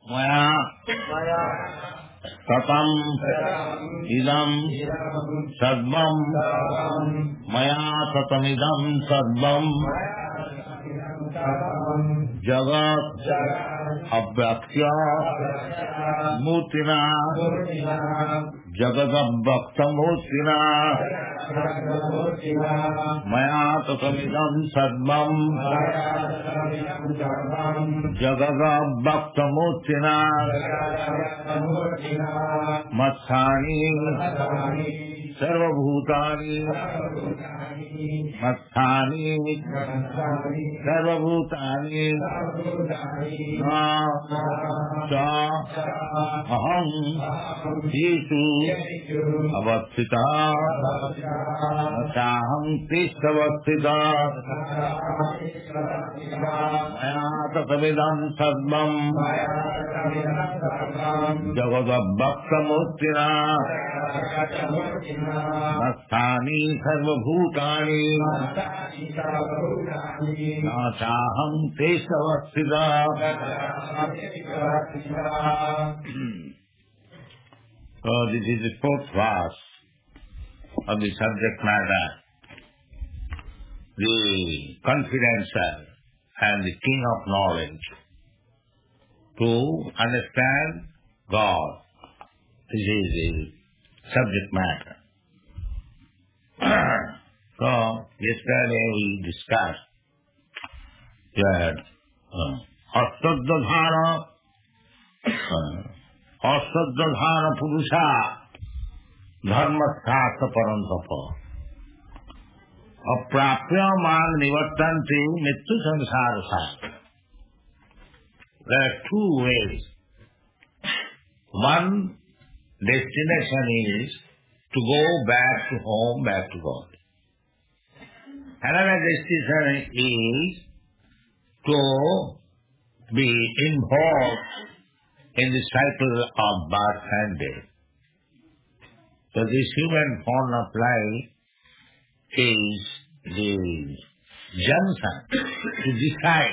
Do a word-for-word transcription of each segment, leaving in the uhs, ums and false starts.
Maya Tatam Idam Sadvam Maya Tatam Idam Sadvam Jagat Abhyaktya Mutina Jagat Abhyakta Mutina Maya Tatam Idam Sadvam Jagat Abhyakta Mutina Matsani Sarva Bhutani Matsani Sarva Bhutani Na Cha Aham Yesu Avastita Nachaham Tishta Avastita Maya Tatavidam Sadvam Jagada Bhakta Murtina Nastani Sarva Bhutani Nachaham Tishta Avastita. So this is the fourth verse of the subject matter. The confidential and the king of knowledge to understand God. This is the subject matter. So yesterday we discussed that uh, Asadadhana uh, Asadadhana Purusha Dharmasthasa Parantapa Aprapya man nivattanti mittu samsarasa. There are two ways. One destination is to go back to home, back to God. Another destination is to be involved in the cycle of birth and death. So this human form of life is the junction to decide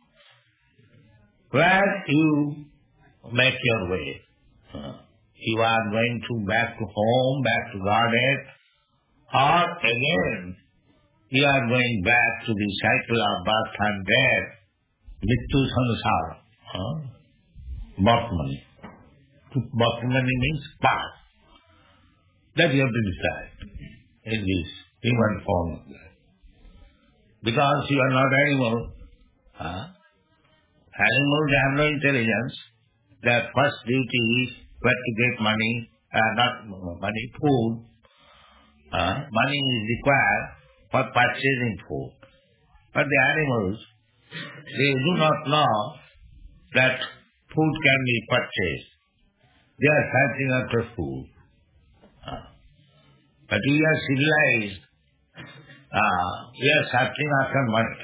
where you make your way. You are going to back to home, back to Godhead, or again you are going back to the cycle of birth and death, Mittu Sansara, huh? Bhatmani. Bhatmani means past. That you have to decide in this human form of life. Because you are not animal. Huh? Animals have no intelligence. Their first duty is where to get money, uh, not money, food. Uh, money is required for purchasing food. But the animals, they do not know that food can be purchased. They are searching after food. Uh, but we are civilized. Uh, we are searching after money.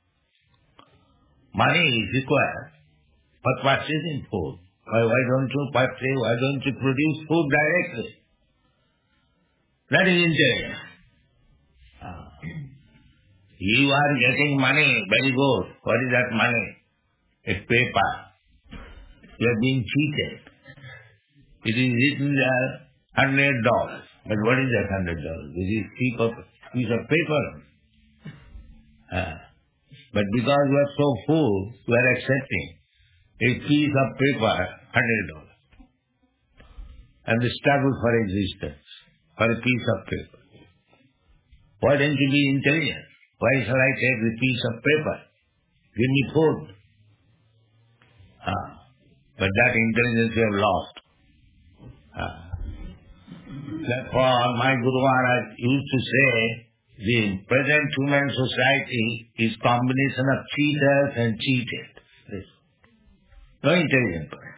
Money is required for purchasing food. Why, why don't you purchase, why don't you produce food directly? That is intelligence. Uh, you are getting money, very good. What is that money? It's paper. You are being cheated. It is written there, hundred dollars. But what is that hundred dollars? This is piece of, piece of paper. Uh, but because you are so full, you are accepting a piece of paper, hundred dollars. And the struggle for existence, for a piece of paper. Why don't you be intelligent? Why shall I take the piece of paper? Give me food. Ah, but that intelligence you have lost. Ah. Therefore, my Guru Maharaj used to say, the present human society is combination of cheaters and cheated. No intelligent person.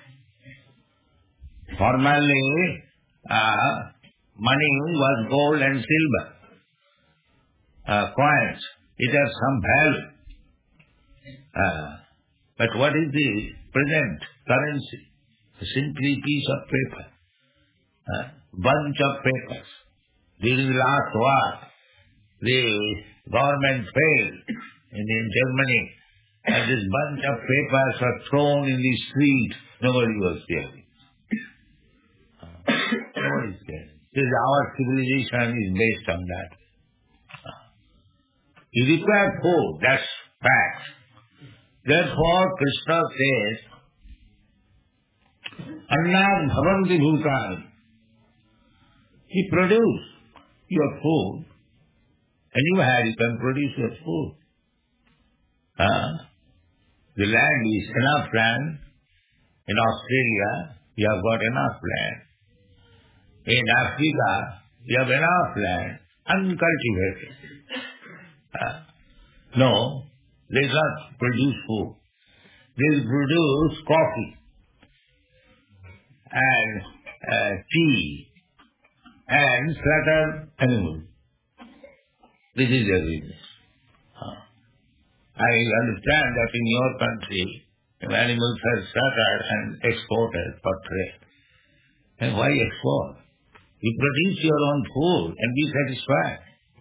Formerly, uh, money was gold and silver, uh, coins. It has some value. Uh, but what is the present currency? Simply piece of paper, uh, bunch of papers. During the last war, the government failed in, in Germany and this bunch of papers were thrown in the street, nobody was caring. Nobody is caring. This our civilization is based on that. You require food, that's fact. Therefore, Krishna says, Annad bhavanti bhutani. He produced your food, and you have, you can produce your food. Uh, the land is enough land. In Australia, you have got enough land. In Africa, you have enough land, uncultivated. Uh, no, they do not produce food. They produce coffee and uh, tea and certain animals. This is their business. Uh, I understand that in your country, animals are slaughtered and exported for trade. And why export? You produce your own food and be satisfied.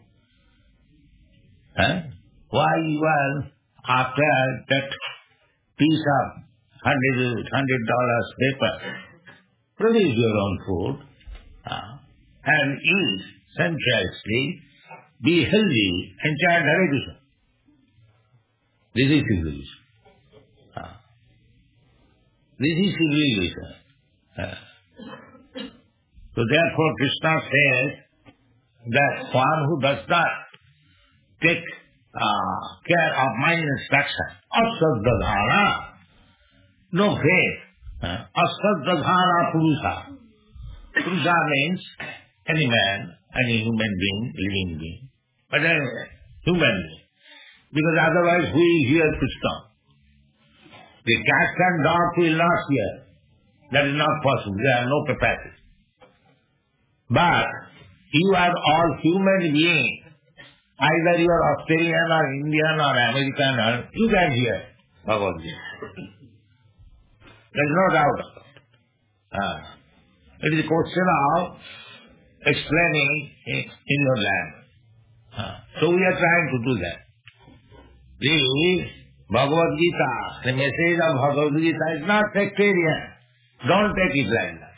Huh? Why you are after that piece of hundred hundred dollars paper? Produce your own food uh, and eat sumptuously, be healthy, and chant Hare Krishna. This is civilization. Uh, this is civilization. Uh, so therefore Krishna says that one who does not take uh, care of my instruction, asaddhana, no faith, uh, asaddhana purusa. Purusa means any man, any human being, living being, but anyway, human being. Because otherwise we hear Krishna. The cat and dog will not hear. That is not possible. They have no capacity. But you are all human beings. Either you are Australian or Indian or American, or you can hear Bhagavad Gita. There is no doubt about it. Uh, it is a question of explaining in, in your language. Uh, so we are trying to do that. The Bhagavad Gita, the message of Bhagavad Gita is not sectarian. Don't take it like that.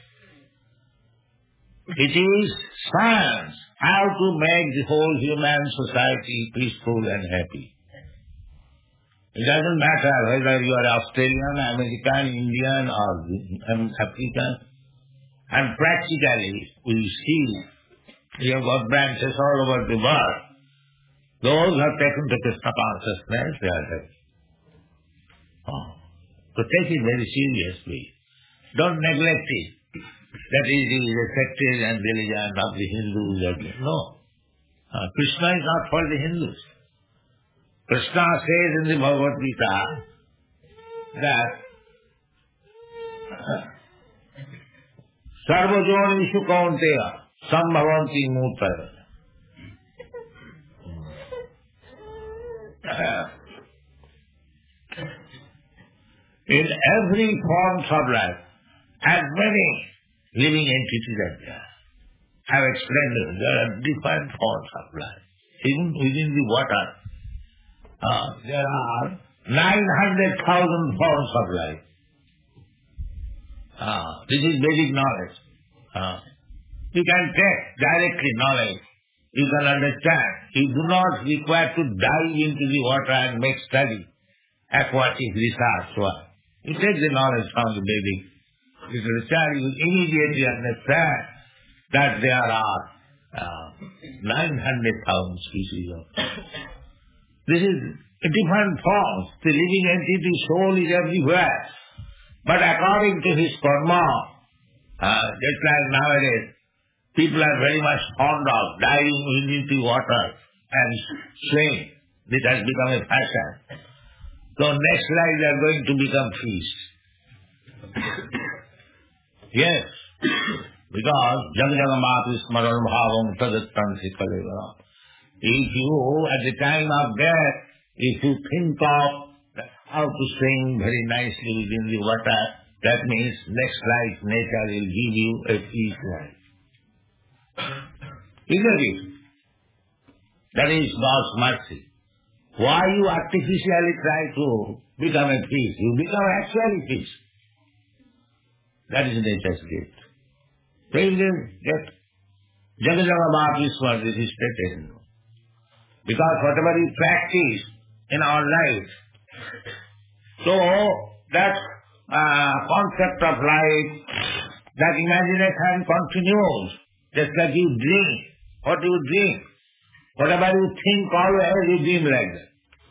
It is science, how to make the whole human society peaceful and happy. It doesn't matter whether you are Australian, American, Indian or African. And practically, we see, we have got branches all over the world. Those who have taken to Krishna consciousness, they are happy. Oh. So take it very seriously. Don't neglect it. That is the sectarian religion of the Hindus. No. Uh, Krishna is not for the Hindus. Krishna says in the Bhagavad Gita that Sarvajonishu kaunteya sambhavanti mutara. In every form of life, as many living entities are there. I have explained to you, there are different forms of life. Even within the water, uh, there are nine hundred thousand forms of life. Uh, this is basic knowledge. Uh, you can take directly knowledge. You can understand. You do not require to dive into the water and make study, aquatic research. Well, you take the knowledge from the basic research, you immediately understand that there are uh, nine hundred thousand species of. This is a different forms. The living entity soul is everywhere. But according to his karma, uh, just like nowadays, people are very much fond of diving into water and swimming. This has become a fashion. So next life they are going to become fish. Yes, because Jagjagamati Smaran Bhavam Tadattansi Kaleva. If you, at the time of death, if you think of how to swim very nicely within the water, that means next life nature will give you a peace life. Isn't it? That is God's mercy. Why you artificially try to become a fish. You become actually fish. That is nature's gift. So you can get Jagadjagabhapishwar, this is stated. Because whatever we practice in our life, so that uh, concept of life, that imagination continues. Just like you drink. What do you drink? Whatever you think always, you dream like that.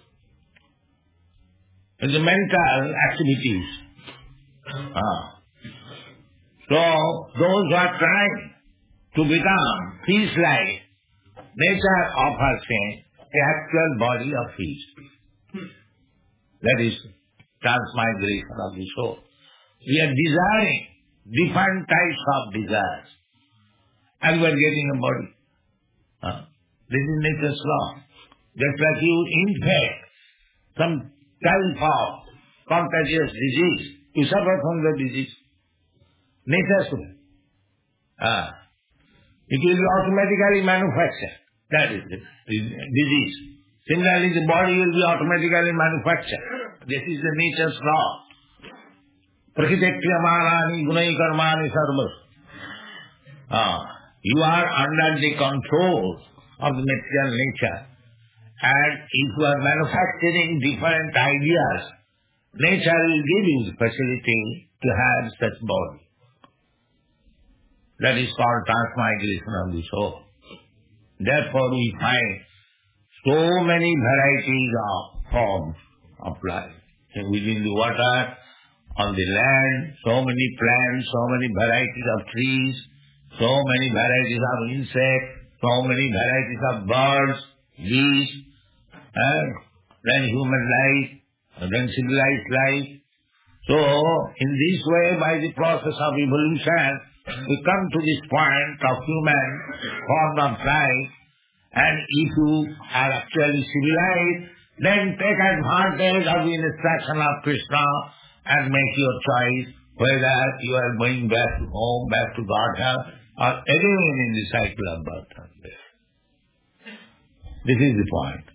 It's the mental activities. Ah. So, those who are trying to become fish-like, nature offers the actual body of fish. That is transmigration of the soul. We are desiring different types of desires, and we are getting a body. Ah. This is nature's law. Just like you infect some type of contagious disease, you suffer from the disease. Nature's law. Ah. It will be automatically manufactured. That is the disease. Similarly, the body will be automatically manufactured. This is the nature's law. Prakritikriyamanani gunai karmani sarva. Ah. You are under the control of the material nature. And if you are manufacturing different ideas, nature will give you the facility to have such body. That is called transmigration of the soul. Therefore we find so many varieties of forms of life. Within the water, on the land, so many plants, so many varieties of trees, so many varieties of insects, so many varieties of birds, bees, and then human life, and then civilized life. So, in this way, by the process of evolution, we come to this point of human form of life, and if you are actually civilized, then take advantage of the instruction of Krishna and make your choice whether you are going back to home, back to Godhead, or again in the cycle of birth and death. This is the point.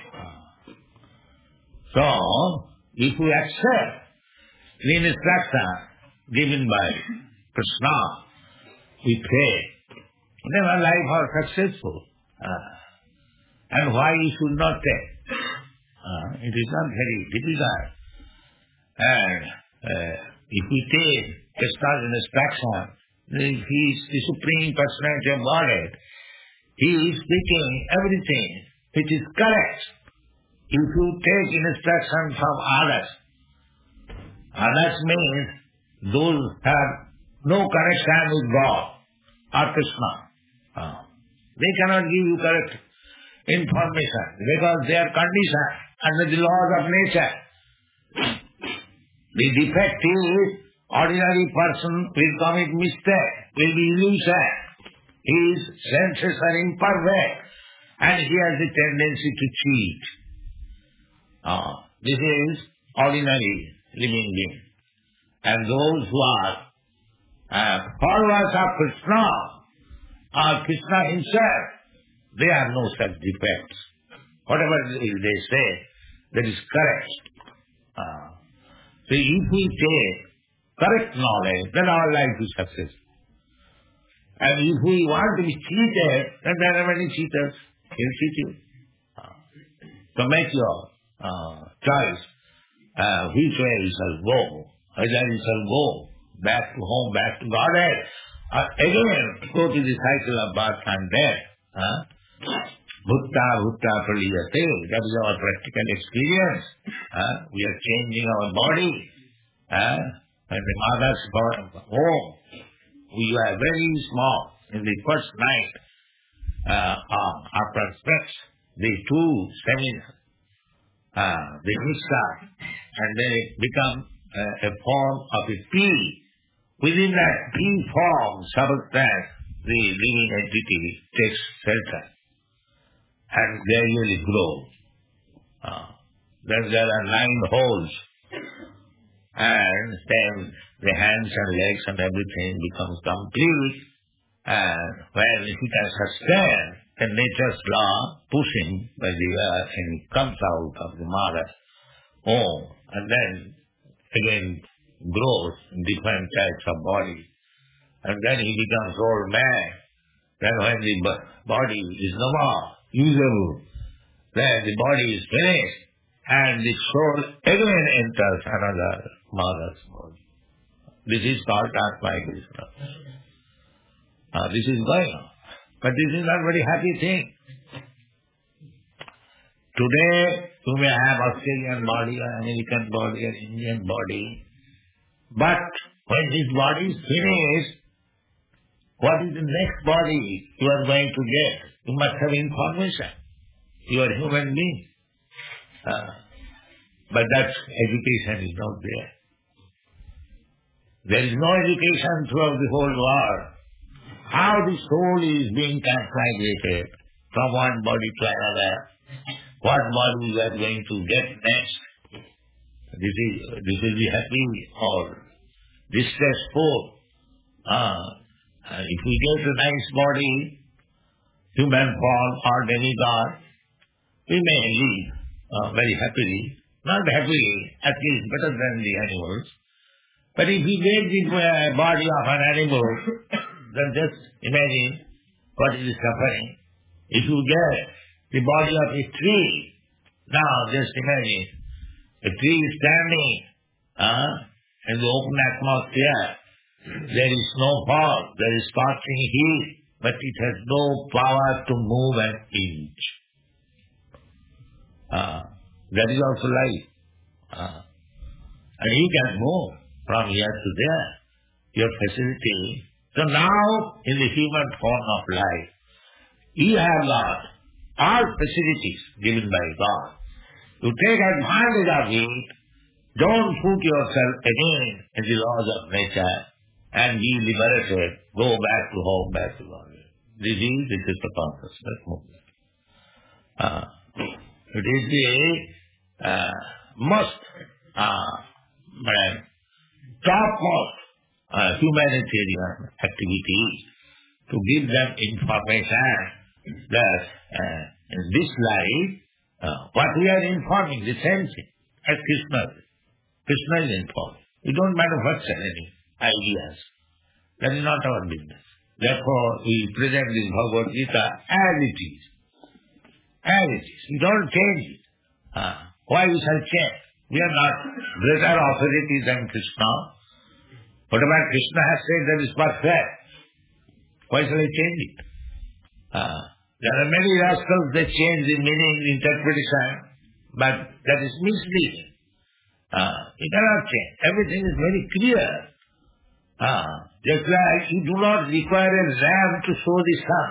So, if we accept the instruction given by Krishna, we pray, then our life are successful. Uh, and why you should not take? Uh, it is not very difficult. And uh, if we take Krishna's instruction, He is the Supreme Personality of Godhead. He is speaking everything which is correct. If you take instruction from others, others means those have no connection with God or Krishna. Uh, they cannot give you correct information because they are conditioned under the laws of nature. The defect is ordinary person will commit mistake, will be illusion. His senses are imperfect and he has a tendency to cheat. Uh, this is ordinary living being. And those who are uh, followers of Krishna or Krishna himself, they have no such defects. Whatever they say, that is correct. Uh, so if we take correct knowledge, then our life is successful. And if we want to be cheated, then there are many cheaters. He'll cheat you. Uh, so make your uh, choice. Uh, which way you shall go. Whether you shall go back to home, back to Godhead, or again go to the cycle of birth and death. Huh? Bhutta, bhutta, praliyate. That is our practical experience. Huh? We are changing our body. Huh? And the mother's home, we were very small. In the first night uh, uh, after sex, the two seminars, uh, they mix up and they become uh, a form of a pea. Within that pea form, substance, the living entity takes shelter and gradually grows. Uh, then there are nine holes. And then the hands and legs and everything becomes complete. And when it can sustain the nature's law, pushing by the earth, and it comes out of the mother home, and then again grows in different types of bodies. And then he becomes old man. Then when the body is no more usable, then the body is finished, and the soul again enters another mother's body. This is called transmigration. Uh, this is going on. But this is not a very happy thing. Today, you may have Australian body or American body or Indian body, but when this body is finished, what is the next body you are going to get? You must have information. You are a human being. Uh, but that education is not there. There is no education throughout the whole world. How the soul is being transmigrated from one body to another. What body you are going to get next. This is this will be happy or distressful. Uh, if we get a nice body, human form or demigod, we may live uh, very happily. Not happily, at least better than the animals. But if we get the uh, body of an animal, then just imagine what is the suffering. If you get the body of a tree, now just imagine a tree is standing uh, in the open atmosphere. There is snowfall, there is scorching heat, but it has no power to move an inch. Uh, that is also life. Uh, and he can move from here to there, your facility. So now, in the human form of life, you have got all facilities given by God. You take advantage of it, don't put yourself again in the laws of nature, and be liberated, go back to home, back to God. This is, this is the consciousness movement. Uh, it is the uh, most uh, topmost uh, humanitarian activity to give them information that uh, in this life, uh, what we are informing, the same thing as Krishna. Krishna is informing. We don't manufacture any ideas. That is not our business. Therefore, we present this Bhagavad Gita as it is. As it is. We don't change it. Uh, why we shall change? We are not greater authorities than Krishna. Whatever Krishna has said, that is perfect. Why shall I change it? Uh, there are many rascals that change the meaning, interpretation, but that is misleading. Uh, you cannot change. Everything is very clear. Uh, just like you do not require a lamp to show the sun.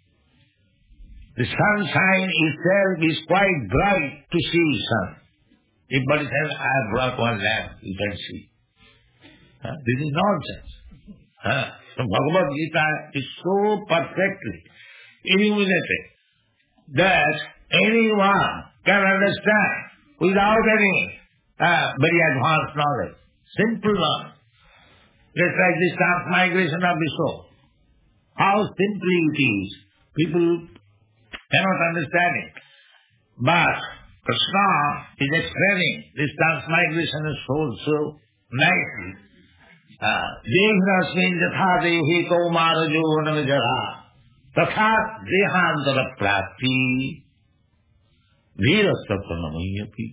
The sunshine itself is quite bright to see sun. If somebody says, I have brought one lamp, you can see. Uh, this is nonsense. Uh, so Bhagavad Gita is so perfectly illuminated that anyone can understand without any uh, very advanced knowledge. Simple knowledge. Just like this transmigration of the soul. How simply it is. People cannot understand it. But Krishna is explaining this transmigration of soul so nicely. Dehnasmin jatha dehi kaumarajo navijara tatha dehantara prapti virastapanamayyapi.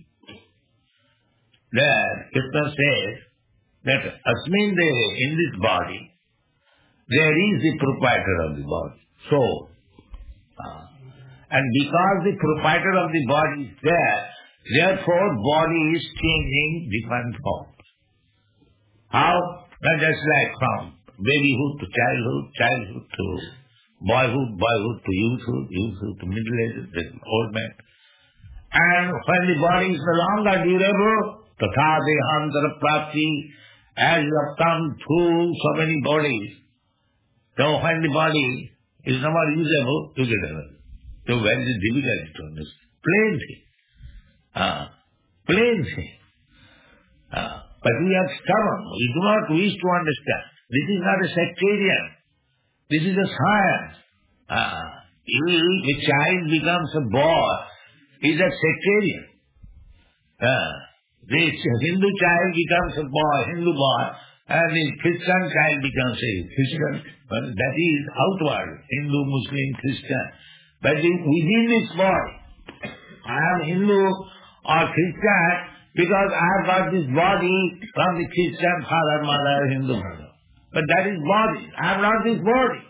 There, Krishna says that asmin dehe, in this body, there is the proprietor of the body, soul. Uh, and because the proprietor of the body is there, therefore body is changing different forms. How? Not just like from babyhood to childhood, childhood to boyhood, boyhood to youthhood, youthhood to middle age, then old man. And when the body is no longer durable, tatha dehantara prapti, as you have come through so many bodies, so when the body is no more usable, you get another. So very difficult to understand. Plain thing. Uh, plain thing. Uh, but we are stubborn. We do not wish to understand. This is not a sectarian. This is a science. Uh, if a child becomes a boy, is a sectarian. Uh, This Hindu child becomes a boy, Hindu boy, and the Christian child becomes a Christian. Well, that is outward, Hindu, Muslim, Christian. But within this boy, I am Hindu or Christian because I have got this body from the Christian father, mother, Hindu mother. But that is body. I am not this body.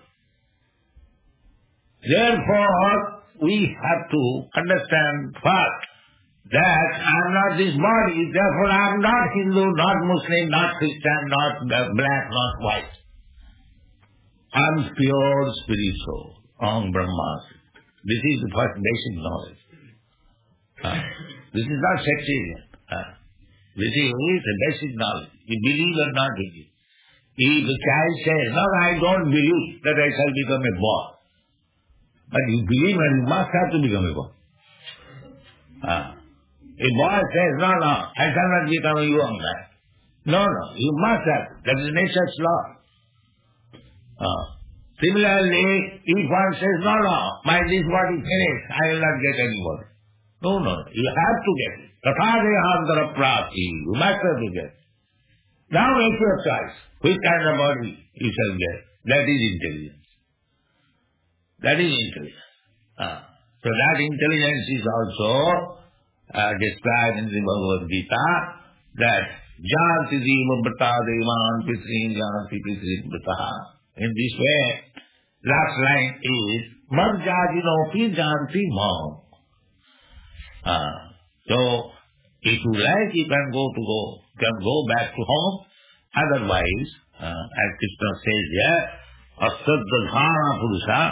Therefore, we have to understand first that I am not this body, therefore I am not Hindu, not Muslim, not Christian, not black, not white. I am pure spiritual, Om Brahmasmi. This is the first basic knowledge. Uh, this is not sectarian. Uh, this is the basic knowledge. You believe or not believe. If a child says, no, I don't believe that I shall become a boy. But you believe and you must have to become a boy. Uh, a boy says, no, no, I shall not become a young man. No, no, you must have. That is nature's law. Uh, similarly, if one says, no, no, my this body finished, I will not get any body. No, no, you have to get it. Tathadehantara prapti, you must have to get it. Now make your choice. Which kind of body you shall get. That is intelligence. That is intelligence. Uh, so that intelligence is also uh, described in the Bhagavad Gita that janti diva brata devan pitrin janti pitrin brata. In this way, last line is marjajinopi janti mam. Uh, so, if you like, you can go to go, can go back to home. Otherwise, uh, as Krishna says here, asaddhana purusa,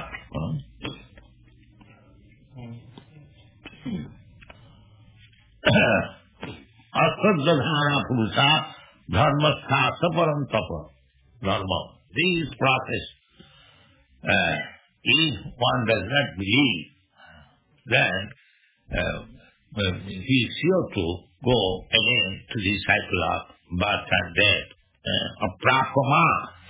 asaddhana purusa, dharmastha saparam tapa, dharma. This process, uh, if one does not believe, then uh, he is sure to go again to the cycle of birth and death. Uh, a prapama,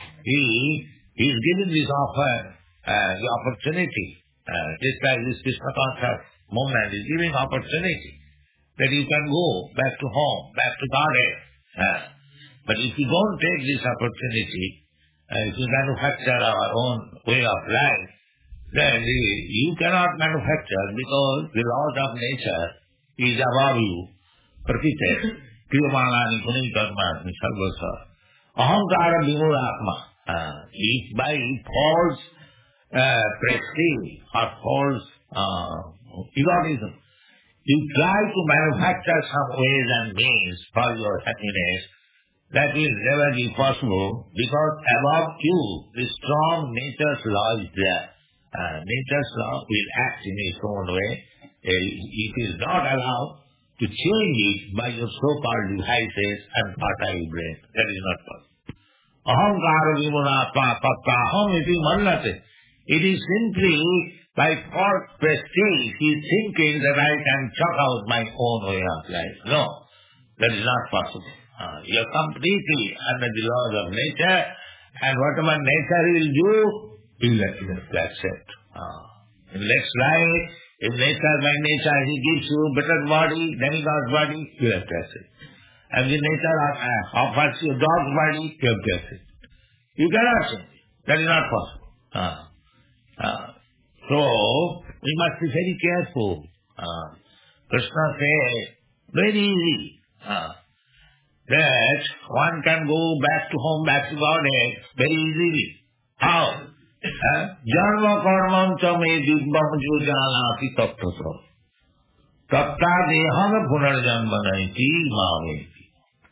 he, he is given this offer, uh, the opportunity, uh, just like this Krishna conscious movement is giving opportunity that you can go back to home, back to Godhead. Uh, but if you don't take this opportunity, uh, if you manufacture our own way of life, then you cannot manufacture because the laws of nature is above you. Prakriti, kriyamanani punikarmani sarvasa. Ahankara vimurātma. If by false uh, prestige or false uh, egotism, you try to manufacture some ways and means for your happiness, that will never be possible because above you, the strong nature's law is there. Uh, nature's law will act in its own way. Uh, it is not allowed to change it by your so-called devices and fertile brain. That is not possible. Ahankara vimunatma tattaham iti mannate. It is simply by false prestige he is thinking that I can chuck out my own way of life. No, that is not possible. Uh, you are completely under the laws of nature, and whatever nature will do, you will have to accept. Uh, in next life, if nature by nature he gives you better body, demigod's body, you have to accept. And the nature uh, offers you dog's body, you have to accept. You cannot change it. That is not possible. Uh, uh, so, we must be very careful. Uh, Krishna says, very easy, uh, that one can go back to home, back to Godhead, very easily. How? Janma karmam cha me dibbam jujanati tattva. Tatta deham punarjanmanaiti mameti.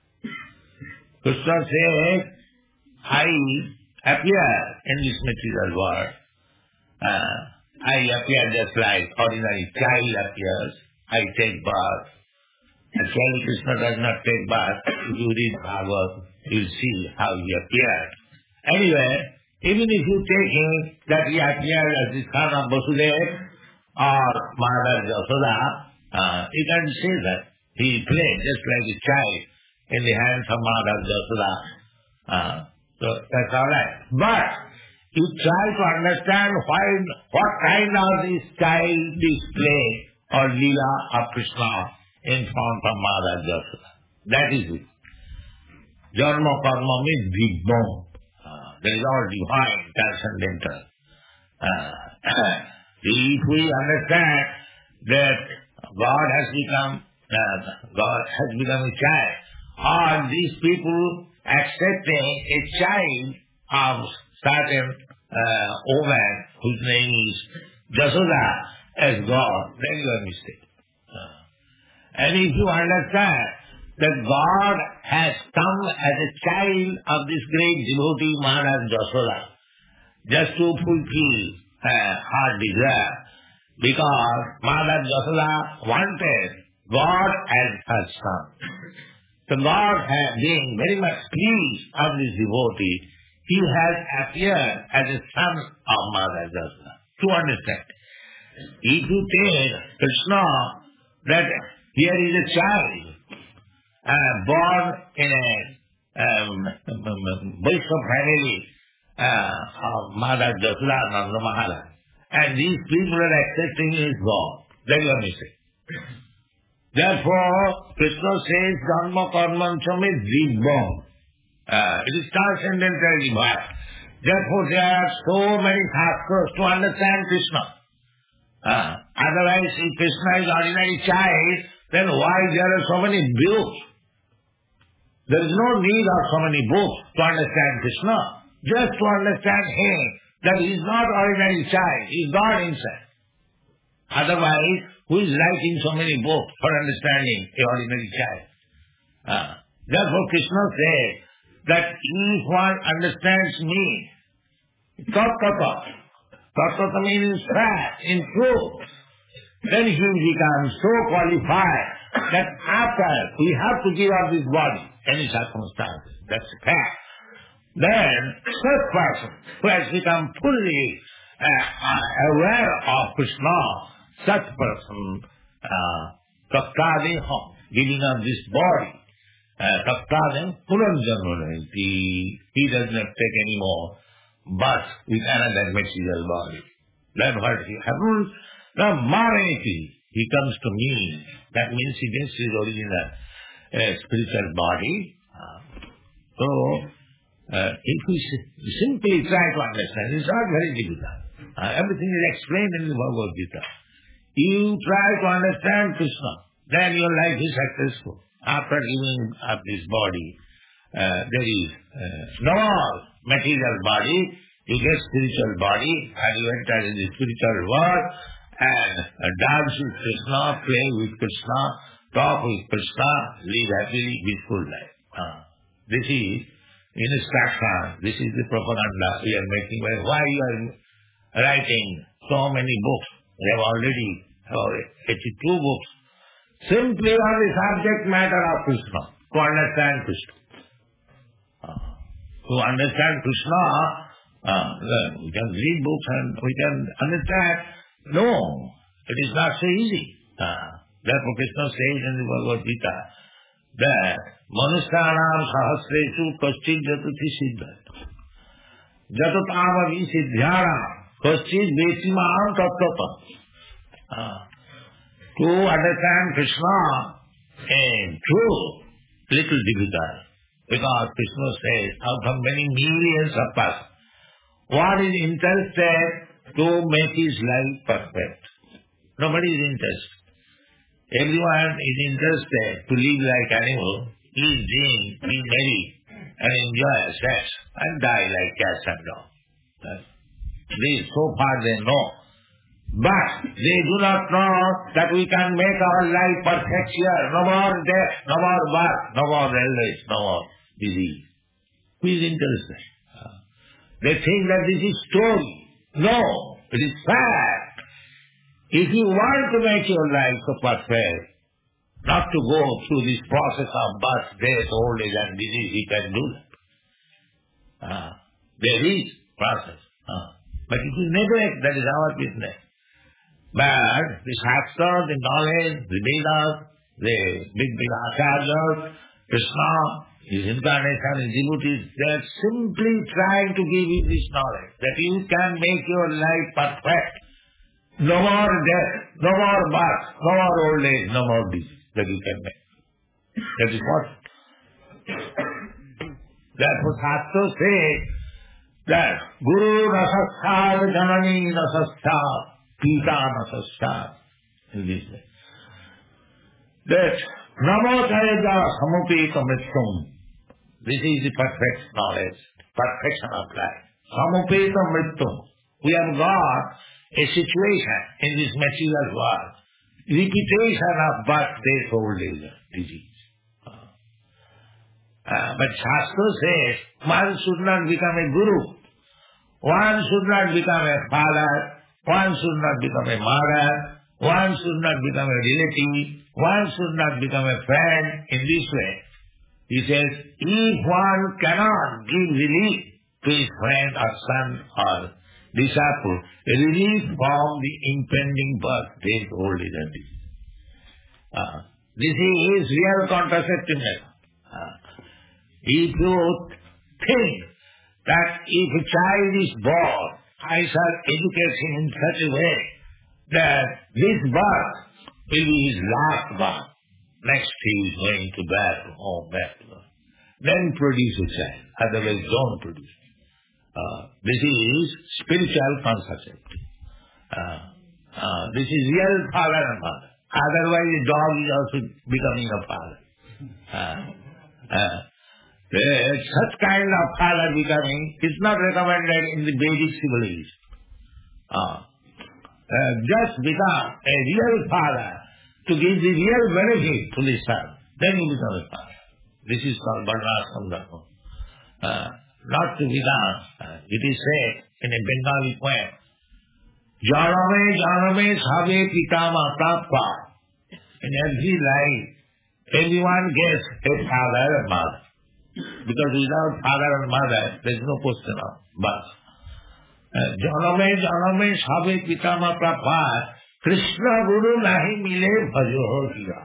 Krishna says, I appear in this material world. Uh, I appear just like ordinary child appears. I take birth. Actually, Krishna does not take birth. If you read Bhagavad, you will see how he appeared. Anyway, even if you take him that he appeared as the son of Vasudeva or Mother Yashoda, uh, you can say that he played just like a child in the hands of Mother Yashoda. Uh, so that's all right. But you try to understand why, what kind of this child display or Leela of Krishna in front of Mother Yashoda. That is it. Dharma karma means Vibham. Uh, that is all divine, transcendental. Uh, if we understand that God has become, uh, God has become a child, or these people accepting a child of certain uh, woman whose name is Jasoda as God, then you are mistaken. Uh, and if you understand that God has come as a child of this great devotee Maharaj Jasoda, just to fulfill uh, her desire, because Maharaj Jasoda wanted God as her son. So God, has, being very much pleased of this devotee, he has appeared as a son of Maharaj Jasoda. To understand, if you take Krishna, that here is a child uh, born in a um, Vaishnava family uh, of Maharaj Jasoda, Nanda Maharaj, and these people are accepting his God. That is a mistake. Therefore, Krishna says, Dharma karmancham is Vibham. Uh, it is transcendental divine. Therefore, there are so many factors to understand Krishna. Uh, otherwise, if Krishna is ordinary child, then why there are so many books? There is no need of so many books to understand Krishna. Just to understand him, that he is not ordinary child, he is God himself. Otherwise, who is writing so many books for understanding the ordinary child? Uh, therefore, Krishna says that if one understands me, tattva, tattva means fact, in truth, then he will become so qualified that after we have to give up this body, any circumstances, that's a fact. Then, such person who has become fully uh, aware of Krishna, such person, uh, tattva, giving up this body, tattva, puranjanvanti, he does not take any more birth with another material body. Then what he happens? Now, Maraniti, he comes to me. That means he gets his original uh, spiritual body. Uh, so, uh, if we simply try to understand, it's not very difficult. Uh, everything is explained in the Bhagavad Gita. You try to understand Krishna, then your life is successful. After giving up this body, uh, there is uh, no more material body, you get spiritual body, and you enter in the spiritual world, and uh, dance with Krishna, play with Krishna, talk with Krishna, live happily, peaceful life. Uh, this is instruction, this is the propaganda we are making. Why you are writing so many books? They have already about eighty-two books, simply on the subject matter of Krishna, to understand Krishna. Uh, to understand Krishna, uh, we can read books and we can understand. No, it is not so easy. Uh, therefore Krishna says in the Bhagavad Gita that Manusyanam sahasreshu kaschid jatuti siddha jatutamavi siddhyana kaschid vesimam tattva. Uh, to understand Krishna is true, little difficult. Because Krishna says, out of many millions of us, one is interested to make his life perfect. Nobody is interested. Everyone is interested to live like animal, eat, drink, be merry, and enjoy sex, and die like cats and dogs. This, so far they know. But they do not know that we can make our life perfect here. No more death, no more birth, no more illness, no more disease. Who is interested? They think that this is story. No, it is fact. If you want to make your life so perfect, not to go through this process of birth, death, old age and disease, you can do that. Uh, there is process. Uh, but if you neglect, that is our business. But the Shastra, the knowledge, the Vedas, the big, big acharyas, Krishna, his incarnation, his devotees, they are simply trying to give you this knowledge, that you can make your life perfect. No more death, no more birth, no more old age, no more disease that you can make. That is what Therefore, Shastra says that Guru Nasasthar Janani Nasasthar Pita Nasasthar in this way. That Namo Jayada Samupeta Mrittum. This is the perfect knowledge, perfection of life. Samupeta Mrittum. We have got a situation in this material world. Repetition of birth, death, old age, disease. Uh, but Shastra says, one should not become a guru. One should not become a father. One should not become a mother. One should not become a relative. One should not become a friend in this way. He says, if one cannot give relief to his friend or son or disciple, a relief from the impending birth, death, old age and disease. Uh, this is real contraceptive method. Uh, if you think that if a child is born, I shall educate him in such a way that this birth will be his last birth. Next he is going to back home, back to birth. Then produce a child, otherwise don't produce. Uh, this is spiritual contraceptive. Uh, uh, this is real father and mother. Otherwise a dog is also becoming a father. Uh, uh, such kind of father becoming is not recommended in the Vedic civilization. Uh, uh, just become a real father to give the real benefit to the son. Then you become a father. This is called Varnashram Dharma. Uh, not to become, uh, it is said in a Bengali poem, Janame janame sabe pitama prapta. In every life, everyone gets a father and mother. Because without father and mother, there is no question of birth. Janame janame sabe pitama prapta. Krishna Guru nahi mile bhajo hiya.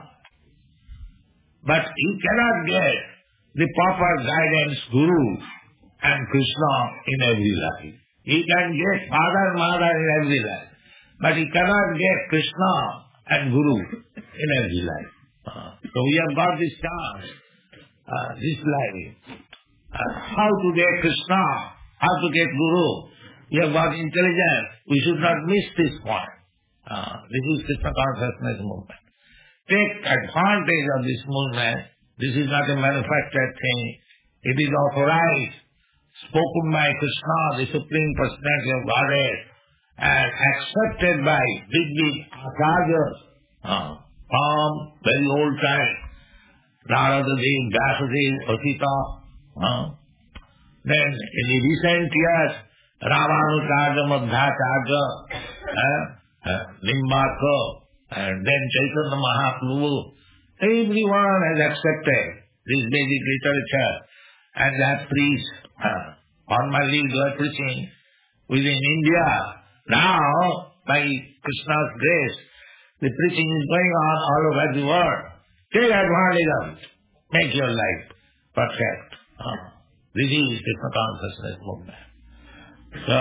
But he cannot get the proper guidance, Guru and Krishna in every life. He can get father and mother in every life. But he cannot get Krishna and Guru in every life. Uh, so we have got this chance, uh, this life. Uh, how to get Krishna, how to get Guru. We have got intelligence. We should not miss this point. Uh, this is Krishna consciousness movement. Take advantage of this movement. This is not a manufactured thing. It is authorized, spoken by Krishna, the Supreme Personality of Godhead, and accepted by big, big acharyas uh, from very old time. Narada Dev, Vyasadev, Asita. Uh. Then in the recent years, Ramanujarya, Madhvacharya, uh, uh, Nimbarka, and then Chaitanya Mahaprabhu. Everyone has accepted this Vedic literature and they have preached. Uh, formally they are preaching within India. Now, by Krishna's grace, the preaching is going on all over the world. Take advantage of it. Make your life perfect. Uh, this is Krishna consciousness movement. So,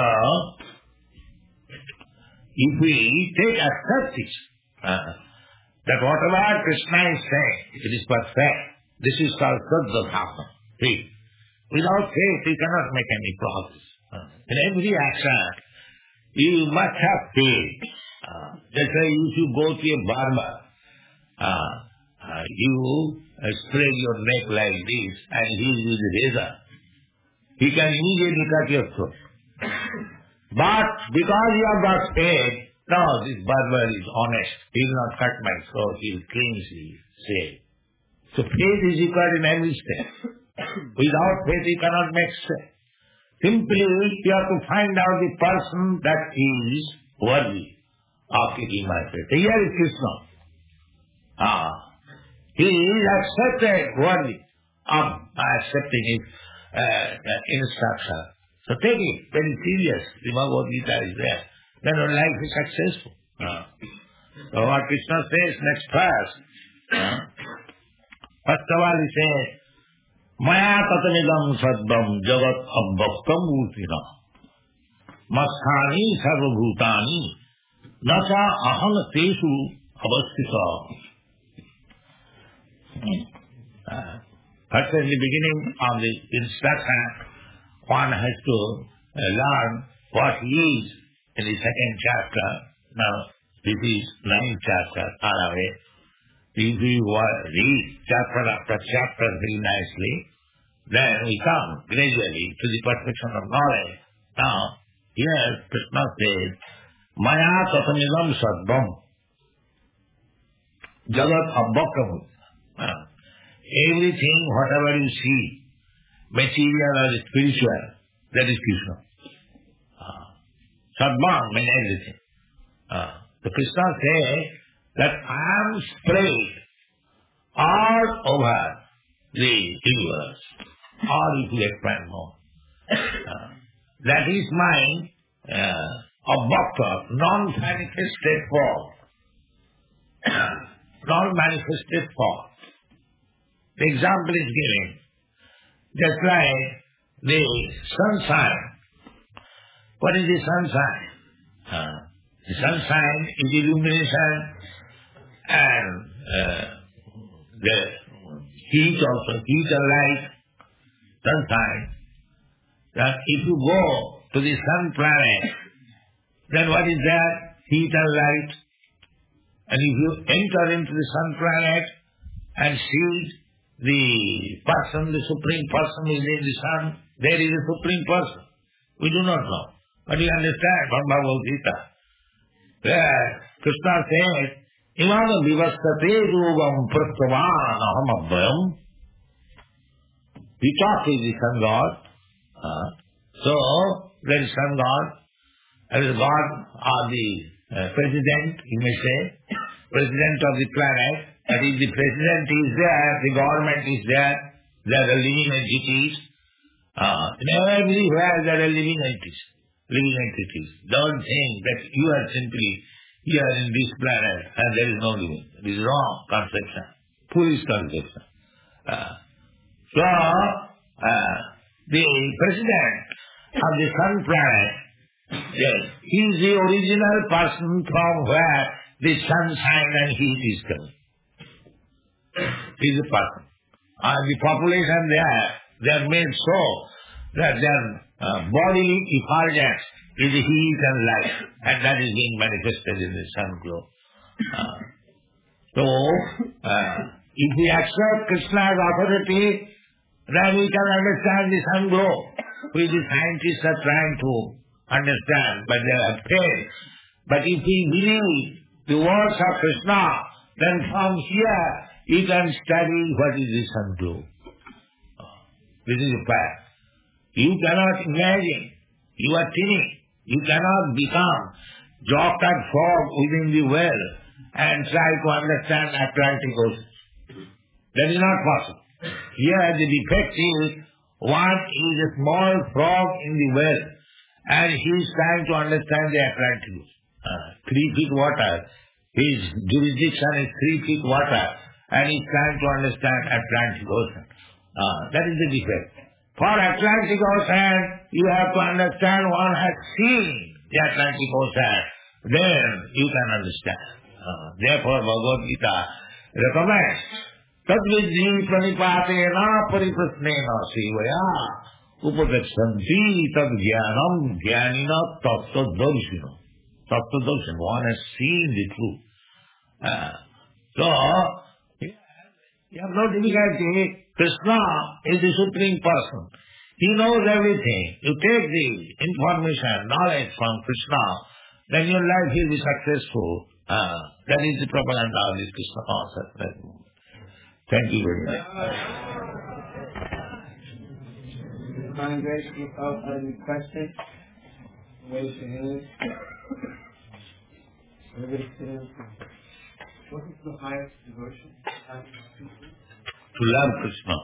if we take accept this, uh, that whatever Krishna is saying, it is perfect. This is called Saddha Dhamma. See, without faith, you cannot make any progress. Uh, in every action, you must have faith. Uh, that's why if you go to a barber, uh, uh, you uh, spread your neck like this, and he is with a razor. He can immediately cut your throat. But because you have got faith, no, this barber is honest. He will not cut my throat. He will cleanly say. So faith is required in every step. Without faith, you cannot make step. Simply, you have to find out the person that is worthy of taking my faith. Here is Krishna. Ah, he is accepted, worthy of accepting his uh, instruction. So take it very serious. The Bhagavad Gita is there. Then your life is successful. Uh. So what Krishna says next verse. Uh, first of all he says, Maya tatamidam saddam jagat abbaktam utina masthani sarvabhutani nasa aham teshu avastita. Uh, First, in the beginning of the instruction, one has to uh, learn what he is in the second chapter. Now, this is ninth chapter, far away. If we read chapter after chapter very nicely, then we come gradually to the perfection of knowledge. Now, here Krishna says, Maya tatamidam sarvam jagat abbakam. Everything, whatever you see, material or spiritual, that is Krishna. Uh, Sarvam means everything. Uh, the Krishna says that I am spread all over the universe, or if you expand more. Uh, that is my uh, abhakta, non-manifested form. Non-manifested form. The example is given. Just like the sunshine. What is the sunshine? Uh, the sunshine is illumination and uh, the heat also, heat and light, sunshine. That if you go to the sun planet, then what is that? Heat and light. And if you enter into the sun planet and see the person, the supreme person is in the sun, there is a supreme person. We do not know. But you understand from Bhagavad Gita. There, Krishna says, Imana vivastate rugam prastavan aham abhayam. We talk with the sun god. Uh, so, there is sun god. There is God or the uh, president, you may say, president of the planet. That is, the president is there, the government is there, there are living entities. Uh, everywhere there are living entities. Living entities. Don't think that you are simply here in this planet and there is no living. It is wrong conception. Foolish conception. Uh, so, uh, the president of the sun planet, yes, he is the original person from where the sunshine and heat is coming. He is a person. And the population there, they are made so that their uh, bodily effulgence is the heat and light, and that is being manifested in the sun glow. Uh, so, uh, if we accept Krishna's authority, then we can understand the sun glow, which the scientists are trying to understand, but they have failed. But if we believe the words of Krishna, then from here you can study what is the sun glow. This is a fact. You cannot imagine. You are tiny. You cannot become drop that frog within the well and try to understand Atlantic Ocean. That is not possible. Here the defect is, one is a small frog in the well and he is trying to understand the Atlantic Ocean. Uh, three feet water. His jurisdiction is three feet water and he is trying to understand Atlantic Ocean. Uh, that is the defect. For Atlantic Ocean, you have to understand one has seen the Atlantic Ocean. Then you can understand. Uh, therefore, Bhagavad Gita recommends Tadvidhi pranipatena pariprasnena sevaya upadakshanti tad jnanam jnanina tattvadarshina. Tattvadarshina. One has seen the truth. Uh, so, you have no difficulty. Krishna is the supreme person. He knows everything. You take the information, knowledge from Krishna, then your life will be successful. Uh, that is the propaganda of this Krishna concept. Thank you very much. Divine Grace, if you have any questions, raise your hand. Everybody sit down. What is the highest devotion? To love Krishna.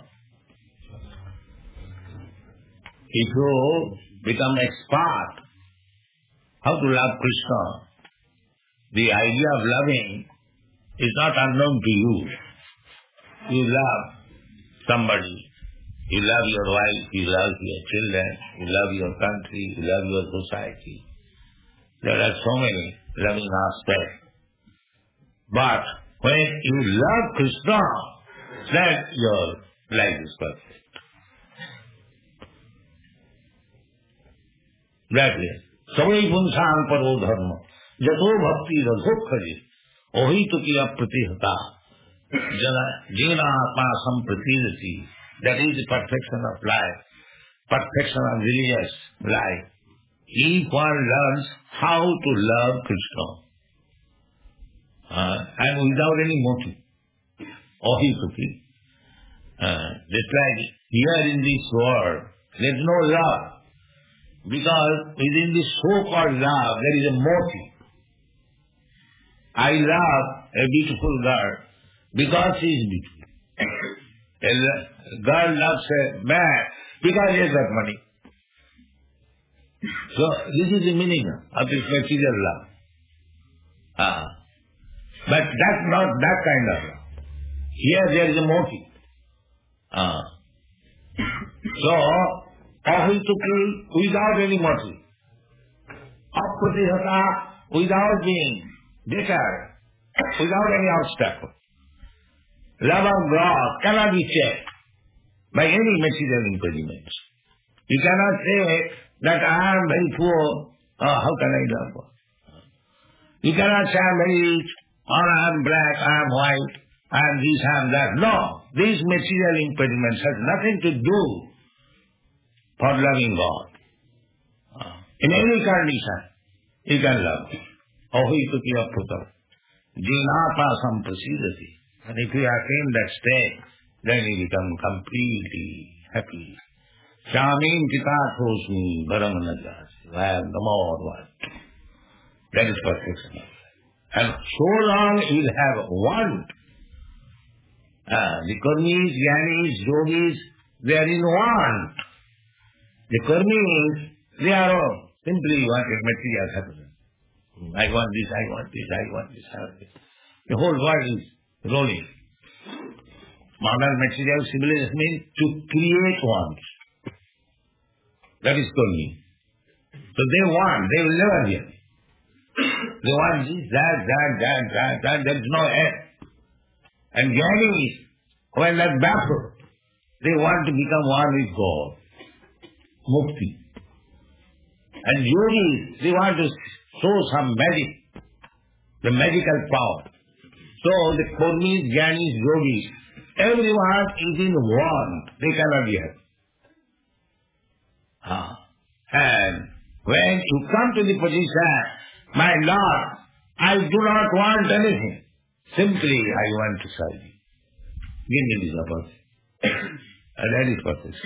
If you become expert how to love Krishna, the idea of loving is not unknown to you. You love somebody. You love your wife, you love your children, you love your country, you love your society. There are so many loving aspects. But when you love Krishna, then your Life is perfect. That is. Savai punsang paro dharma. Jato bhakti radho khaji. Ohi to ki apratihata. Jana jina atma sampratidati. That is the perfection of life. Perfection of religious life. If one learns how to love Krishna, uh, and without any motive, ohituki, uh, just like here in this world, there is no love, because within this so-called love, there is a motive. I love a beautiful girl because she is beautiful. A girl loves a man because he has got money. So this is the meaning of this material love. Ah. But that's not that kind of love. Here there is a motive. Ah. So, ahituki without any motive. Apratihata without being deterred, without any obstacle. Love of God cannot be checked by any material impediments. You cannot say that I am very poor, oh, how can I love God? You cannot say I am very rich, or I am black, I am white, I am this, I am that. No, these material impediments have nothing to do for loving God. In any condition, you can love. Ohituki apputam. Jinata samprasidati. And if you attain that state, then you become completely happy. Shamin chitatosmi baramanajasi. I am the more one. That is perfection. And so long you will have want. Uh, the karmis, jnanis, yogis, they are in want. The karmis, they are all simply wanting material happiness. I want this, I want this, I want this, I want this. The whole world is rolling. Modern material civilization means to create wants. That is karmi. So they want, they will never get. They want this, that, that, that, that, that, there is no end. And jnanis, when they are baffled, they want to become one with God. Mukti. And yogis, they want to show some magic, the magical power. So the karmis, jnanis, yogis, everyone is in want. They cannot be happy. Ah. And when you come to the position, my Lord, I do not want anything. Simply I want to serve you. Give me this opportunity. And that is perfect.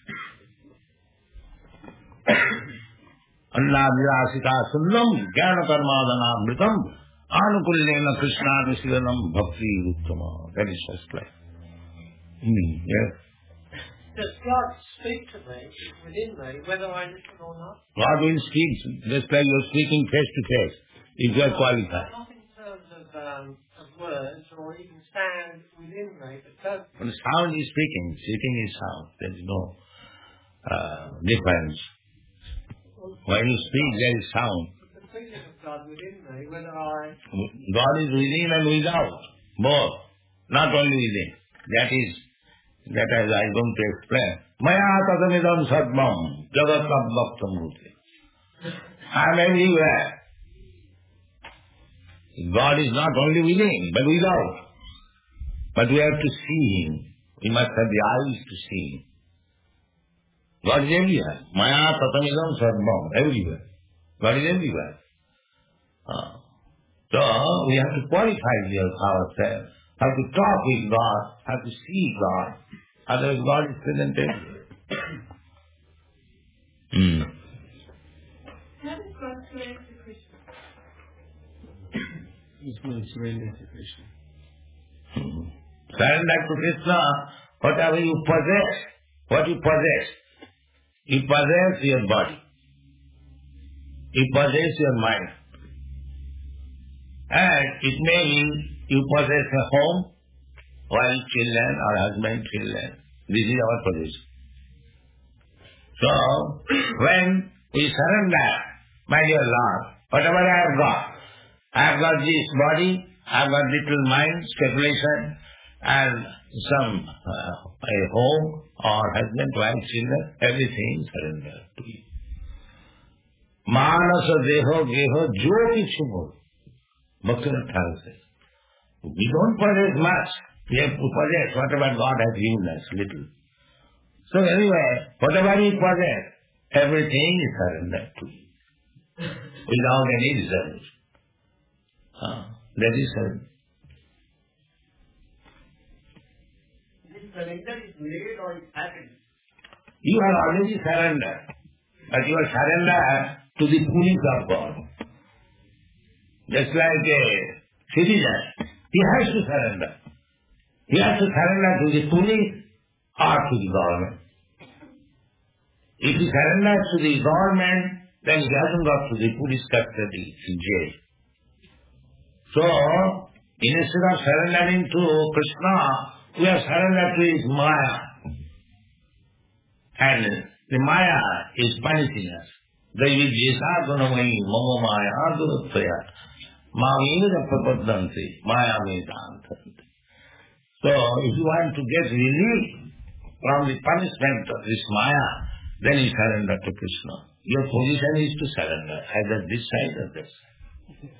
Anna vilasita sunnam jnana karmadana mritam anukullena krishna nisivanam bhakti uttama. That is first class. Mm, yes. Does God speak to me, within me, whether I listen or not? God will speak, just like you're speaking face to face, if you are qualified. Not in terms of, um, of words or even sound within me, but does... Well, sound is speaking, speaking is sound. There is no uh, difference. When you speak, there is sound. The feeling of God within me, whether I... God is within and without, both. Not only within. That is, that is I going to explain. Maya tatamidam sadmam jagat abhaktam murti. I am everywhere. God is not only within, but without. But we have to see Him. We must have the eyes to see Him. God is everywhere. Maya tatamidam sadmam, everywhere. God is everywhere. Uh, so we have to qualify ourselves, have to talk with God, have to see God. Otherwise God is present everywhere. mm. How does God surrender to Krishna? This means surrender to Krishna. Mm. Surrender to Krishna, whatever you possess, what you possess. You possess your body. You possess your mind. And it may mean you possess a home, wife, children, or husband, children. This is our possession. So, when we surrender, my dear Lord, whatever I have got, I have got this body, I have got little mind, speculation, and some uh, a home or husband, wife, children, everything surrender to you. Manasa deho geho jo kichu mo. Bhaktivinoda Thakur says, we don't possess much. We have to possess whatever God has given us, little. So anyway, whatever we possess, everything is surrendered to you. Without any reservation. Uh, that is surrender. This surrender is made or it happens? You are already surrendered. But you are surrendered to the police of God. Just like a citizen, he has to surrender. He has to surrender to the police or to the government. If he surrenders to the government, then he hasn't got to the police custody in jail. So, instead of surrendering to Krishna, we are surrendered to his Maya. And the Maya is punishing us. Daivi jesa gunamai mama maya duruttaya mamira prapadanti maya vedantanti. So, if you want to get relief from the punishment of this Maya, then you surrender to Krishna. Your position is to surrender, either this side or this side.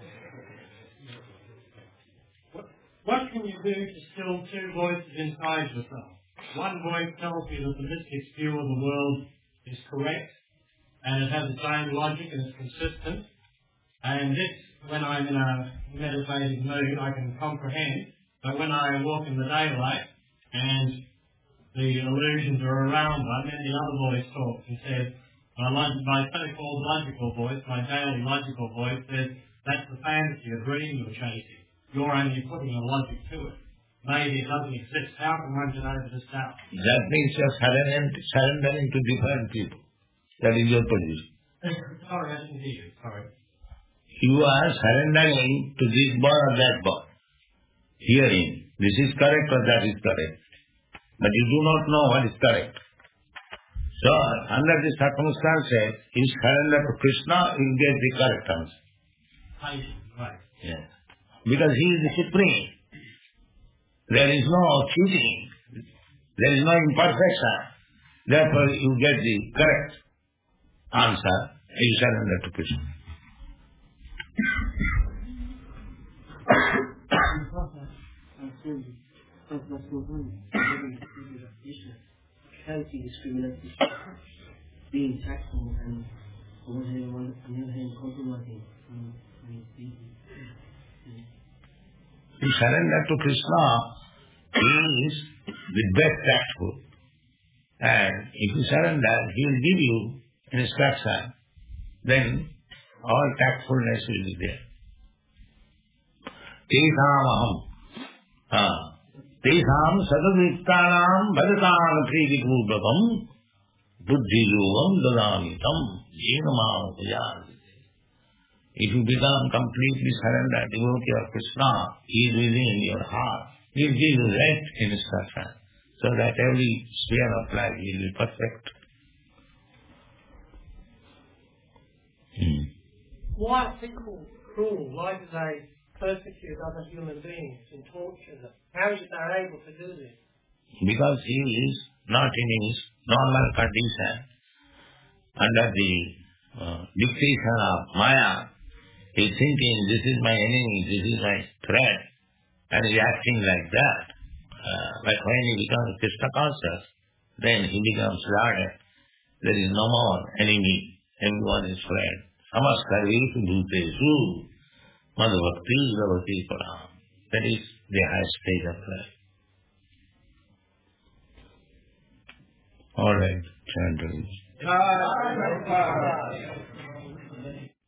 What, what can you do to still two voices inside yourself? One voice tells you that the mystic's view of the world is correct, and it has its own logic and it's consistent, and this, when I'm in a meditative mood, I can comprehend, but when I walk in the daylight and the illusions are around one, then the other voice talks and says, my, log- my so-called logical voice, my daily logical voice says, that's the fantasy, a dream you're chasing. You're only putting a logic to it. Maybe it doesn't exist. How can one get over this doubt? That means you're surrendering, surrendering to different people. That is your position. Sorry, I didn't hear you. Sorry. You are surrendering to this boy or that boy. Hearing, this is correct or that is correct. But you do not know what is correct. So, under the circumstances, you surrender to Krishna, you will get the correct answer. Right. Yes. Because he is the supreme. There is no cheating. There is no imperfection. Therefore, you get the correct answer, you surrender to Krishna. Discrimination, being tactful and on the other hand compromising. You surrender to Krishna, he is the best tactful. And if you surrender, he will give you instruction. Then all tactfulness will be there. Tesam aham. Tesam sadadviktanam bhadatam privipurvakam buddhi yogam dadamitam jenamam pujanti. If you become completely surrendered, devotee of Krishna, he is within your heart. He will give you right instruction, so that every sphere of life will be perfect. Hmm. Why are people cruel? Why do they persecute other human beings and torture them? How is it they're able to do this? Because he is not in his normal condition, under the uh, dictation of Maya. He is thinking, this is my enemy, this is my threat, and he is acting like that. Uh, but when he becomes Krishna conscious, then he becomes Radha. There is no more enemy, everyone is friend. Samaskarvesu bhutesu madhvakti zavati param. That is the highest stage of life. All right, chant.